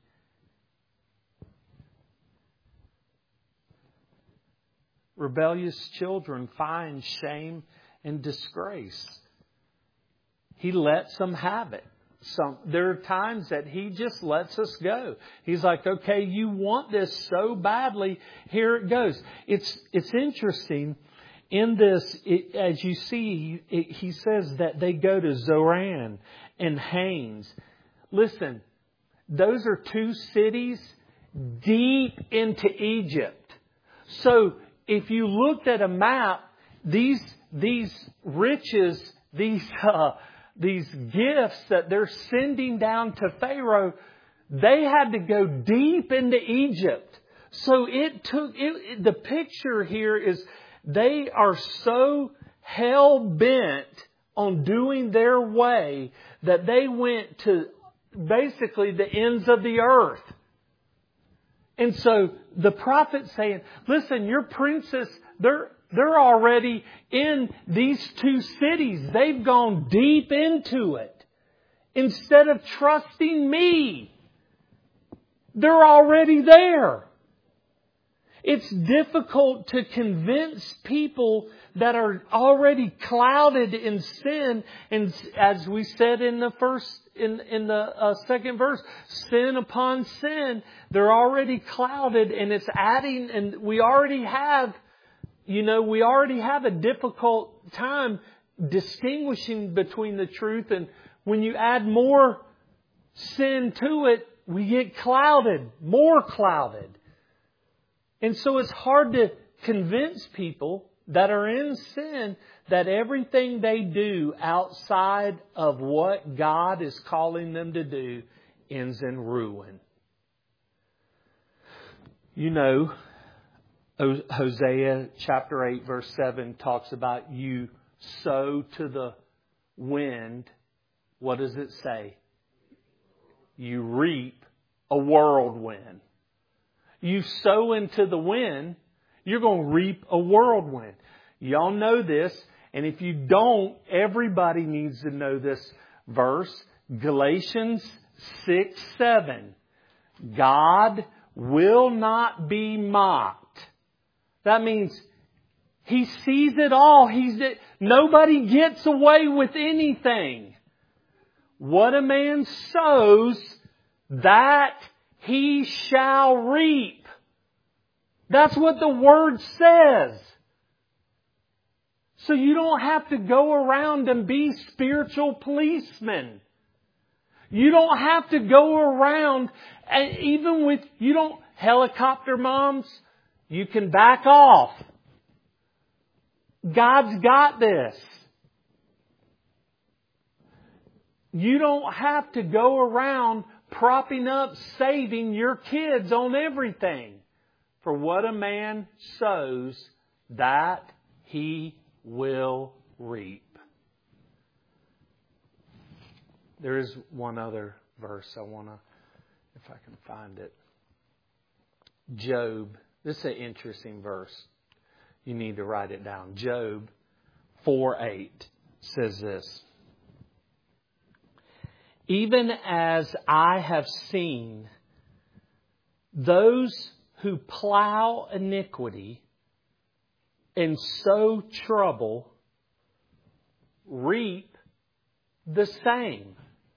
Rebellious children find shame and disgrace. He lets them have it. Some, there are times that He just lets us go. He's like, okay, you want this so badly, here it goes. It's, it's interesting. In this, it, as you see, it, he says that they go to Zoran and Hanes. Listen, those are two cities deep into Egypt. So if you looked at a map, these these riches, these uh, these gifts that they're sending down to Pharaoh, they had to go deep into Egypt. So it took it, the picture here is. They are so hell-bent on doing their way that they went to basically the ends of the earth. And so the prophet's saying, listen, your princes, they're, they're already in these two cities. They've gone deep into it. Instead of trusting me, they're already there. It's difficult to convince people that are already clouded in sin. And as we said in the first, in, in the uh, second verse, sin upon sin, they're already clouded and it's adding, and we already have, you know, we already have a difficult time distinguishing between the truth. And when you add more sin to it, we get clouded, more clouded. And so it's hard to convince people that are in sin that everything they do outside of what God is calling them to do ends in ruin. You know, Hosea chapter eight verse seven talks about you sow to the wind. What does it say? You reap a whirlwind. You sow into the wind, you're going to reap a whirlwind. Y'all know this, and if you don't, everybody needs to know this verse. Galatians six seven. God will not be mocked. That means He sees it all. He's it. Nobody gets away with anything. What a man sows, that he shall reap. That's what the Word says. So you don't have to go around and be spiritual policemen. You don't have to go around, and even with, you don't, helicopter moms, you can back off. God's got this. You don't have to go around propping up, saving your kids on everything. For what a man sows, that he will reap. There is one other verse I want to, if I can find it. Job. This is an interesting verse. You need to write it down. Job four eight says this. Even as I have seen those who plow iniquity and sow trouble reap the same.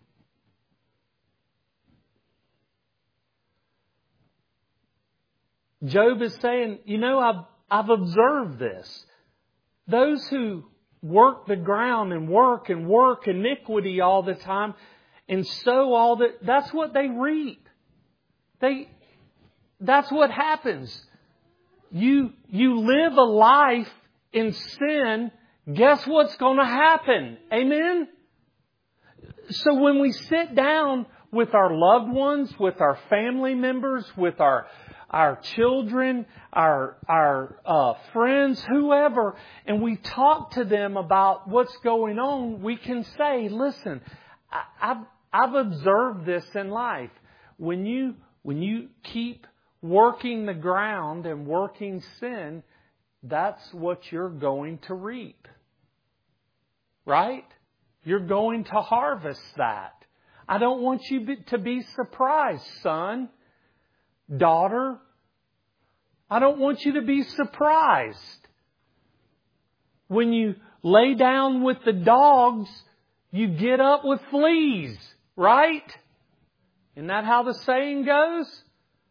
Job is saying, you know, I've, I've observed this. Those who work the ground and work and work iniquity all the time and sow all that, that's what they reap. They, that's what happens. You, you live a life in sin, guess what's going to happen? Amen? So when we sit down with our loved ones, with our family members, with our our children, our our uh, friends, whoever, and we talk to them about what's going on, we can say, listen, I, I've, I've observed this in life. When you when you keep working the ground and working sin, that's what you're going to reap. Right? You're going to harvest that. I don't want you to be surprised, son, daughter. I don't want you to be surprised. When you lay down with the dogs, you get up with fleas, right? Isn't that how the saying goes?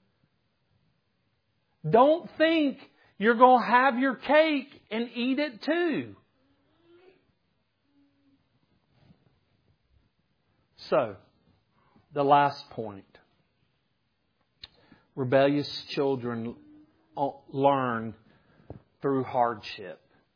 Don't think you're going to have your cake and eat it too. So, the last point. Rebellious children learn through hardship.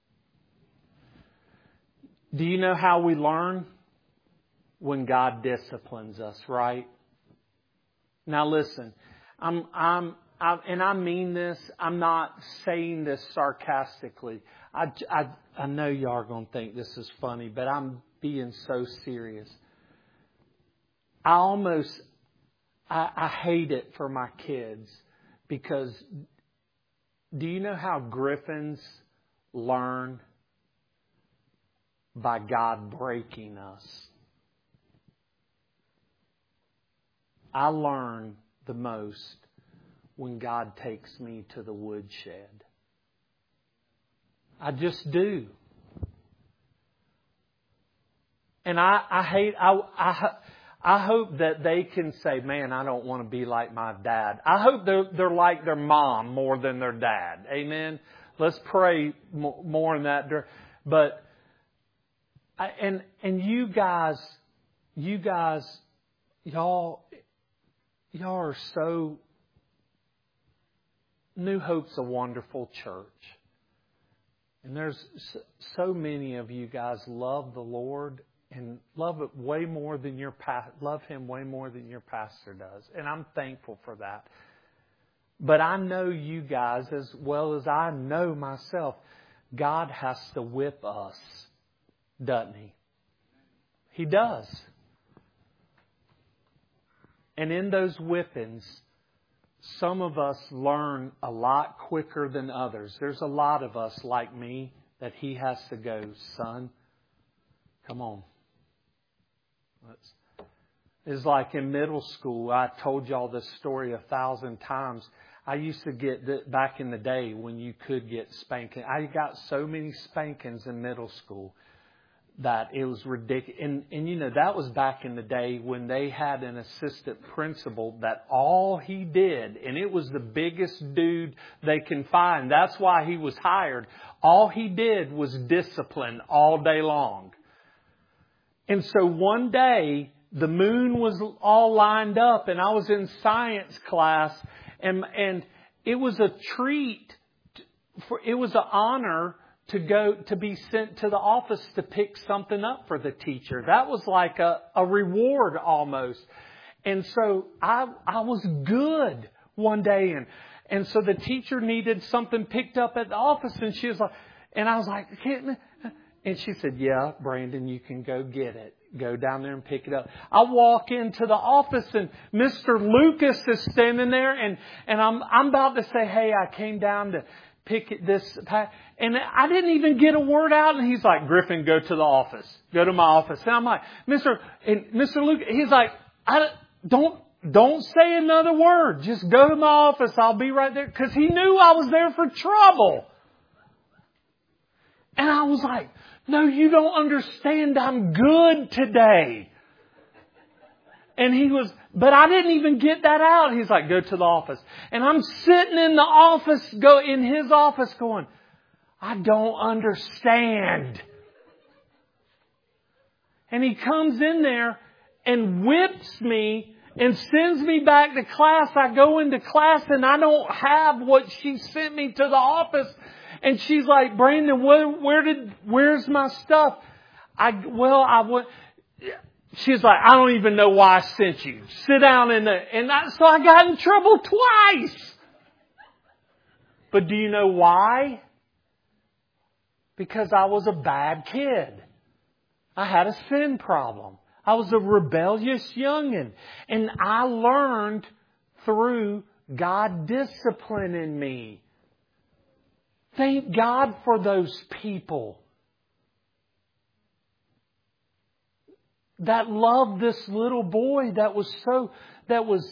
Do you know how we learn? When God disciplines us, right? Now listen, I'm, I'm, I, and I mean this, I'm not saying this sarcastically. I, I, I know y'all are going to think this is funny, but I'm being so serious. I almost, I, I hate it for my kids because do you know how griffins learn? By God breaking us. I learn the most when God takes me to the woodshed. I just do. And I, I hate, I, I, I hope that they can say, man, I don't want to be like my dad. I hope they're, they're like their mom more than their dad. Amen. Let's pray more in that direction. But, and, and you guys, you guys, y'all, y'all are so, New Hope's a wonderful church. And there's so many of you guys love the Lord and love it way more than your pa- love Him way more than your pastor does. And I'm thankful for that. But I know you guys as well as I know myself. God has to whip us, doesn't He? He does. And in those whippings, some of us learn a lot quicker than others. There's a lot of us like me that He has to go, son, come on. It's like in middle school. I told y'all this story a thousand times. I used to get, back in the day when you could get spanking. I got so many spankings in middle school that it was ridiculous. And, and you know, that was back in the day when they had an assistant principal that all he did, and it was the biggest dude they can find. That's why he was hired. All he did was discipline all day long. And so one day, the moon was all lined up and I was in science class and, and it was a treat. For, it was an honor to go to be sent to the office to pick something up for the teacher. That was like a, a reward almost. And so I I was good one day and and so the teacher needed something picked up at the office and she was like, and I was like, can't. And she said, yeah, Brandon, you can go get it. Go down there and pick it up. I walk into the office and Mister Lucas is standing there and, and I'm, I'm about to say, hey, I came down to pick it, this pack. And I didn't even get a word out. And he's like, Griffin, go to the office. Go to my office. And I'm like, Mister And Mister Lucas, he's like, I don't, don't say another word. Just go to my office. I'll be right there. Cause he knew I was there for trouble. And I was like, no, you don't understand. I'm good today. And he was, but I didn't even get that out. He's like, go to the office. And I'm sitting in the office, go in his office going, I don't understand. And he comes in there and whips me and sends me back to class. I go into class and I don't have what she sent me to the office. And she's like, Brandon, where, where did, where's my stuff? I, well, I went, she's like, I don't even know why I sent you. Sit down in the, and I, so I got in trouble twice. But do you know why? Because I was a bad kid. I had a sin problem. I was a rebellious youngin'. And I learned through God disciplining me. Thank God for those people. that loved this little boy that was so, that was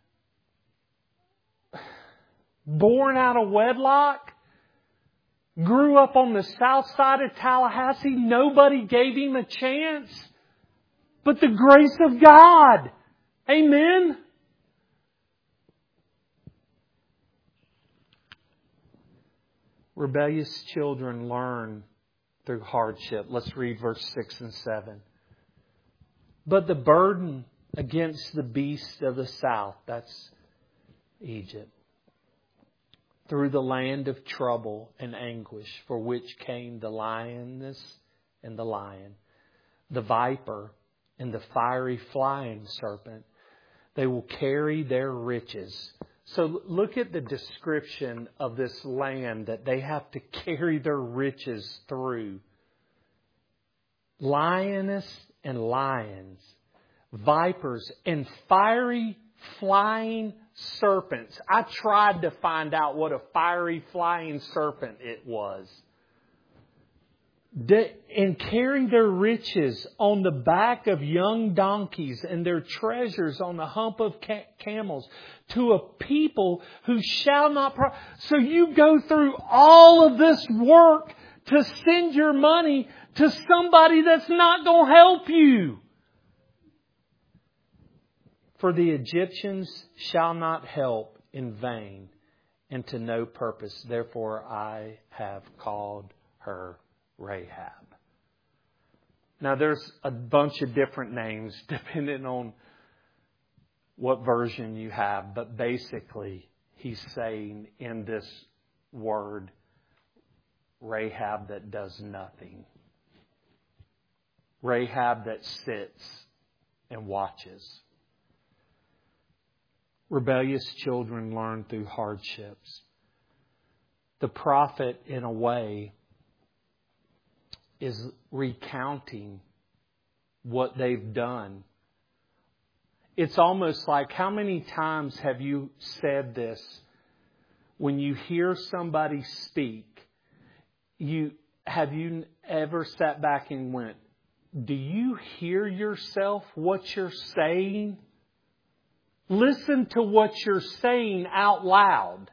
born out of wedlock, grew up on the south side of Tallahassee. Nobody gave him a chance but the grace of God. Amen. Rebellious children learn through hardship. Let's read verse six and seven. But the burden against the beast of the south, that's Egypt, through the land of trouble and anguish, for which came the lioness and the lion, the viper and the fiery flying serpent. They will carry their riches. So look at the description of this land that they have to carry their riches through. Lioness and lions, vipers and fiery flying serpents. I tried to find out what a fiery flying serpent it was. And carry their riches on the back of young donkeys and their treasures on the hump of camels to a people who shall not... Pro- so you go through all of this work to send your money to somebody that's not going to help you. For the Egyptians shall not help in vain and to no purpose. Therefore I have called her Rahab. Now there's a bunch of different names depending on what version you have. But basically he's saying in this word, Rahab that does nothing. Rahab that sits and watches. Rebellious children learn through hardships. The prophet, in a way, is recounting what they've done. It's almost like, how many times have you said this? When you hear somebody speak, you have you ever sat back and went, do you hear yourself, what you're saying? Listen to what you're saying out loud.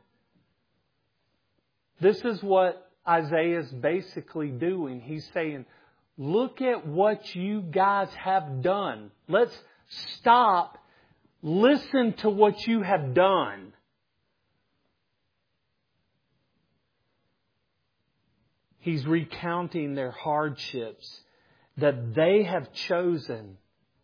This is what Isaiah's basically doing. He's saying, look at what you guys have done. Let's stop. Listen to what you have done. He's recounting their hardships that they have chosen.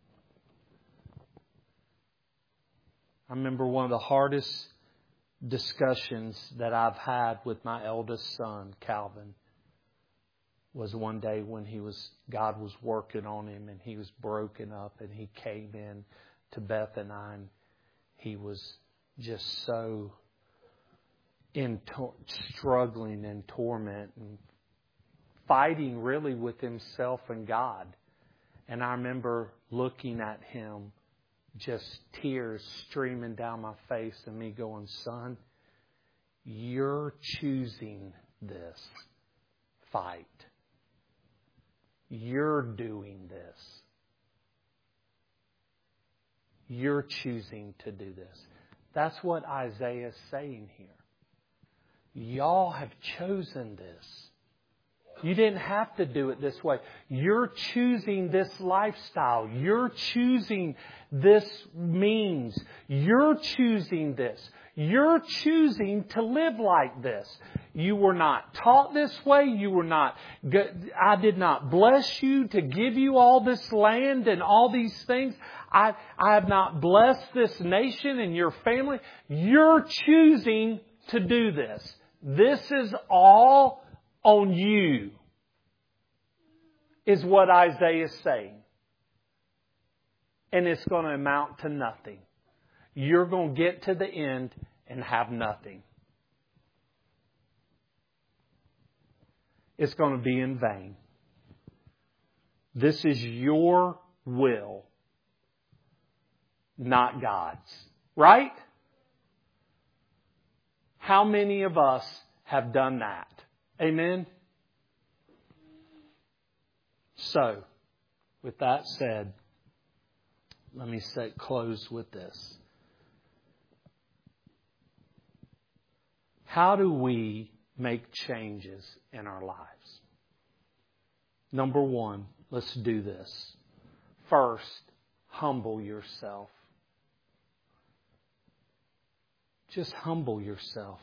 I remember one of the hardest discussions that I've had with my eldest son, Calvin, was one day when he was, God was working on him and he was broken up and he came in to Beth and I and he was just so in to- struggling and torment and fighting really with himself and God. And I remember looking at him, just tears streaming down my face and me going, son, you're choosing this fight. You're doing this. You're choosing to do this. That's what Isaiah is saying here. Y'all have chosen this. You didn't have to do it this way. You're choosing this lifestyle. You're choosing this means. You're choosing this. You're choosing to live like this. You were not taught this way. You were not, I did not bless you to give you all this land and all these things. I, I have not blessed this nation and your family. You're choosing to do this. This is all on you, is what Isaiah is saying. And it's going to amount to nothing. You're going to get to the end and have nothing. It's going to be in vain. This is your will, not God's. Right? How many of us have done that? Amen? So, with that said, let me set, close with this. How do we make changes in our lives? Number one, let's do this. First, humble yourself. Just humble yourself.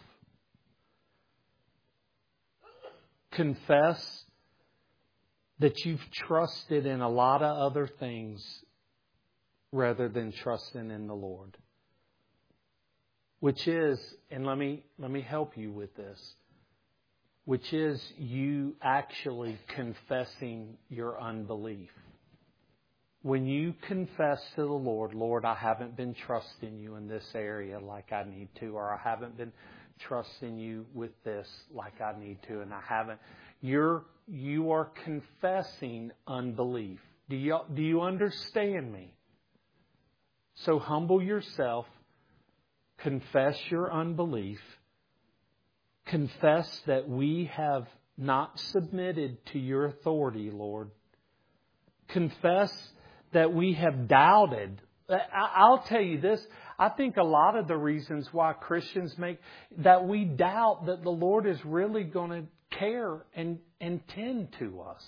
Confess that you've trusted in a lot of other things rather than trusting in the Lord. Which is, and let me let me help you with this, which is you actually confessing your unbelief. When you confess to the Lord, Lord, I haven't been trusting you in this area like I need to, or I haven't been trusting you with this like I need to, and I haven't. You're you are confessing unbelief. Do you do you understand me? So humble yourself. Confess your unbelief. Confess that we have not submitted to your authority, Lord. Confess that we have doubted. I'll tell you this. I think a lot of the reasons why Christians make that we doubt that the Lord is really going to care and, and tend to us.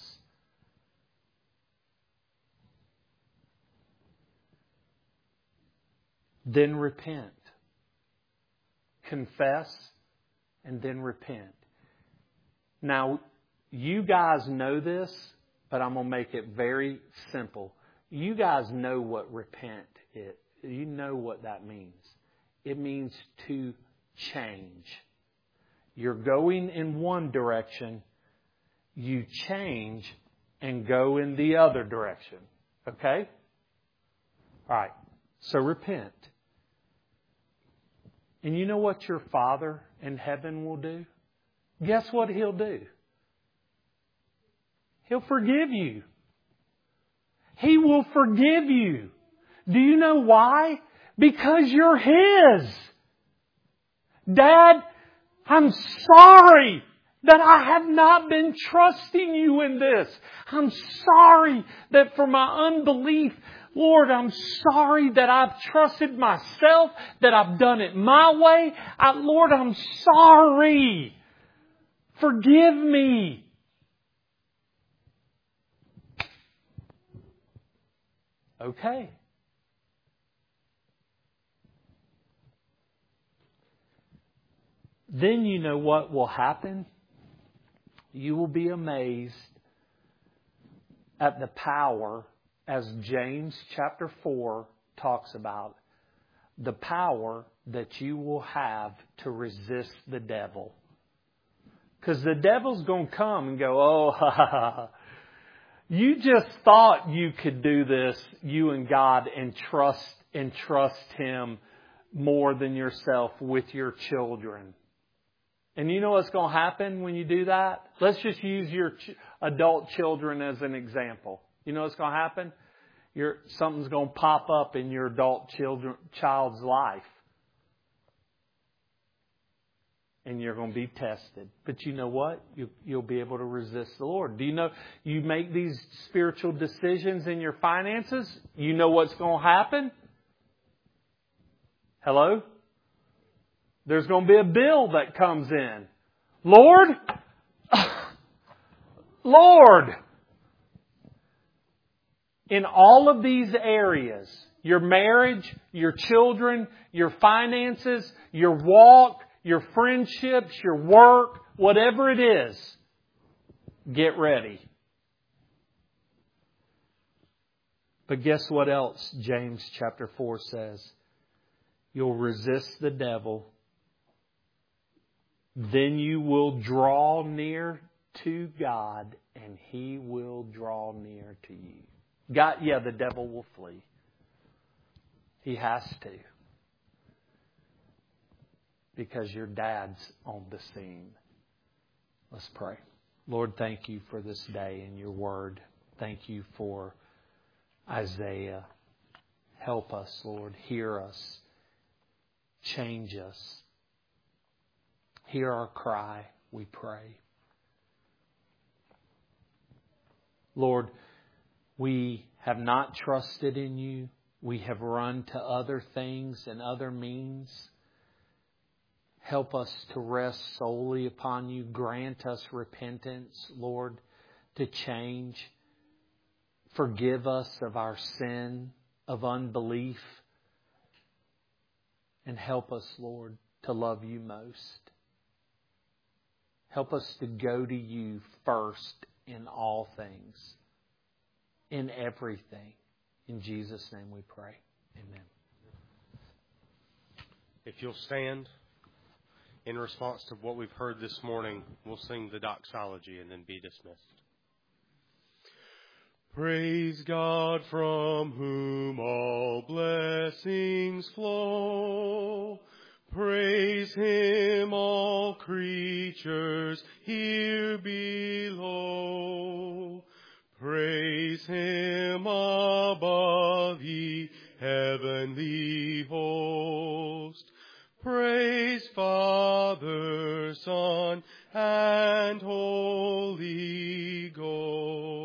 Then repent. Confess and then repent. Now, you guys know this, but I'm going to make it very simple. You guys know what repent is. You know what that means. It means to change. You're going in one direction, you change and go in the other direction. Okay? All right. So repent. And you know what your Father in heaven will do? Guess what He'll do? He'll forgive you. He will forgive you. Do you know why? Because you're His. Dad, I'm sorry that I have not been trusting you in this. I'm sorry that for my unbelief, Lord, I'm sorry that I've trusted myself, that I've done it my way. I, Lord, I'm sorry. Forgive me. Okay. Then you know what will happen? You will be amazed at the power, as James chapter four talks about, the power that you will have to resist the devil. Because the devil's going to come and go, oh, ha, ha, ha. You just thought you could do this, you and God, and trust and trust Him more than yourself with your children. And you know what's going to happen when you do that? Let's just use your ch- adult children as an example. You know what's going to happen? Your, something's going to pop up in your adult children, child's life. And you're going to be tested. But you know what? You, you'll be able to resist the Lord. Do you know you make these spiritual decisions in your finances? You know what's going to happen? Hello? There's going to be a bill that comes in. Lord, Lord, in all of these areas, your marriage, your children, your finances, your walk, your friendships, your work, whatever it is, get ready. But guess what else James chapter four says? You'll resist the devil. Then you will draw near to God and He will draw near to you. God, yeah, the devil will flee. He has to. Because your dad's on the scene. Let's pray. Lord, thank you for this day and your word. Thank you for Isaiah. Help us, Lord. Hear us. Change us. Hear our cry, we pray. Lord, we have not trusted in you. we have run to other things and other means. Help us to rest solely upon you. Grant us repentance, Lord, to change. Forgive us of our sin of unbelief. And help us, Lord, to love you most. Help us to go to you first in all things, in everything. In Jesus' name we pray. Amen. If you'll stand in response to what we've heard this morning, we'll sing the doxology and then be dismissed. Praise God from whom all blessings flow. Praise Him, all creatures here below. Praise Him above, ye heavenly host. Praise Father, Son, and Holy Ghost.